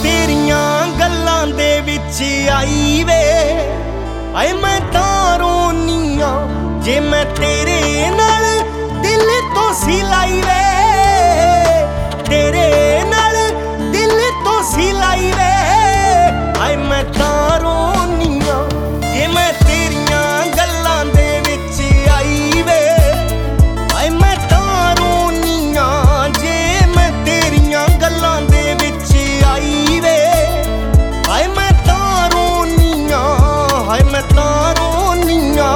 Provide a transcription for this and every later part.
तेरियां गल्लां दे विच आई वे आए मैं तां रोनी आ जे मैं तेरे नाल दिल तो सिलाई वे तेरे नाल दिल तो सिलाई वे आए मैं तां रोनी आ जे मैं तेरियां गल्लां दे विच आई वे आए मैं तां रोनी आ जे मैं तेरियां गल्लां दे विच आई वे आए मैं तां रोनी आ हाय मैं तां रोनी आ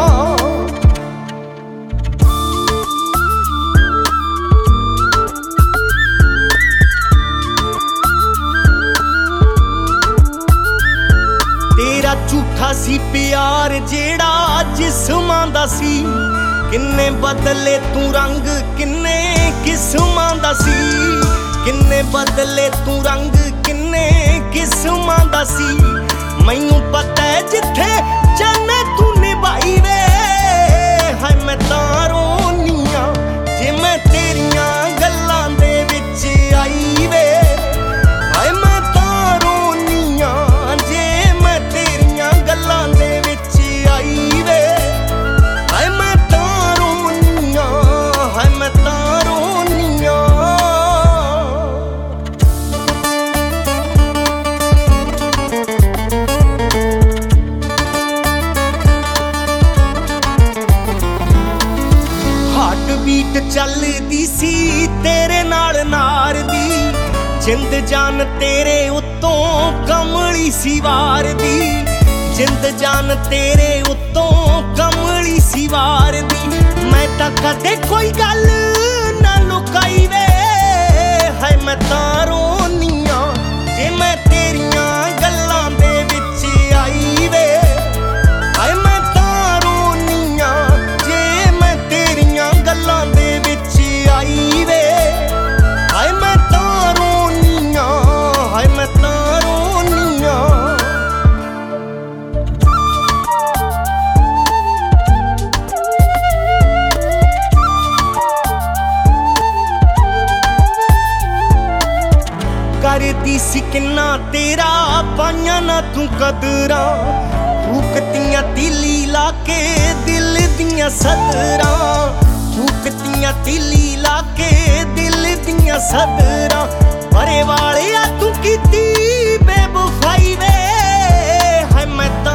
तेरा झूठा सी प्यार जेड़ा जिस्मां दा सी किन्ने बदले तू रंग किन्ने किस्मां दा सी किन्ने बदले तू रंग किन्ने किस्मां दा सी मैनू पता है जिथे जाना तू निभाई वे हाय मैं तां रोनी आ जे मैं तेरियां गल्लां दे विच आई वे हाय मैं तां रोनी आ जे मैं तेरियां गल्लां दे विच आई वे हाय मैं तां रोनी आ हाय मैं तां रोनी आ हार्ट बीट चलदी सी तेरे नाल नार दी जिंद जान तेरे उत्तों कमली सी वार दी जिंद जान तेरे उत्तों कमली सी वार दी मैं तां कदे कोई गल ना लुकाई वे हाय मैं तां रोनी आ जे मैं तेरियां गल्लां दे विच आई वे हाय मैं तां रोनी आ जे मैं तेरियां गल्लां दे विच आई वे हाय मैं तां रोनी आ हाय मैं तां रोनी आ करदी सी किन्ना तेरा पाइयां ना तू कदरां फूकतियां तिली लाके दिल दियां सदरां फूकतियां तिली लाके दिल दियां सदरां परे वाले तू कीती बेवफाई वे हाय मैं तां